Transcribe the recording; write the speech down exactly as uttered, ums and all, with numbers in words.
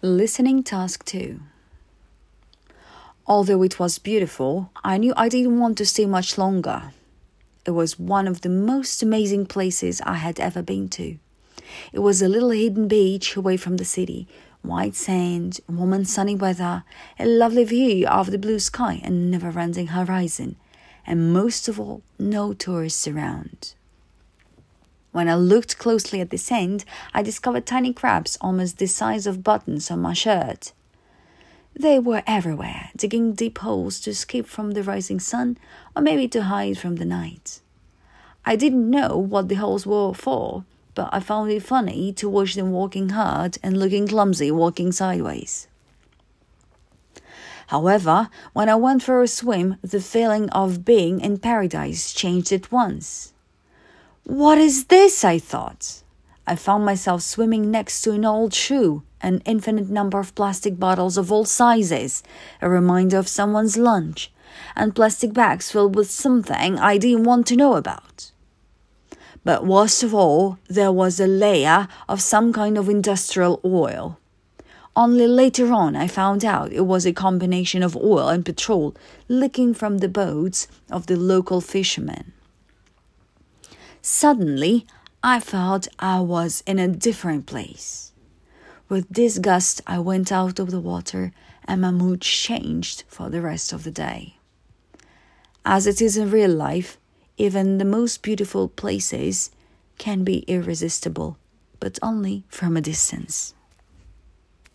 Listening task two. Although it was beautiful, I knew I didn't want to stay much longer. It was one of the most amazing places I had ever been to. It was a little hidden beach away from the city, white sand, warm and sunny weather, a lovely view of the blue sky and never-ending horizon, and most of all, no tourists around. When I looked closely at the sand, I discovered tiny crabs almost the size of buttons on my shirt. They were everywhere, digging deep holes to escape from the rising sun or maybe to hide from the night. I didn't know what the holes were for, but I found it funny to watch them walking hard and looking clumsy walking sideways. However, when I went for a swim, the feeling of being in paradise changed at once. What is this? I thought. I found myself swimming next to an old shoe, an infinite number of plastic bottles of all sizes, a reminder of someone's lunch, and plastic bags filled with something I didn't want to know about. But worst of all, there was a layer of some kind of industrial oil. Only later on I found out it was a combination of oil and petrol leaking from the boats of the local fishermen. Suddenly, I felt I was in a different place. With disgust, I went out of the water and my mood changed for the rest of the day. As it is in real life, even the most beautiful places can be irresistible, but only from a distance.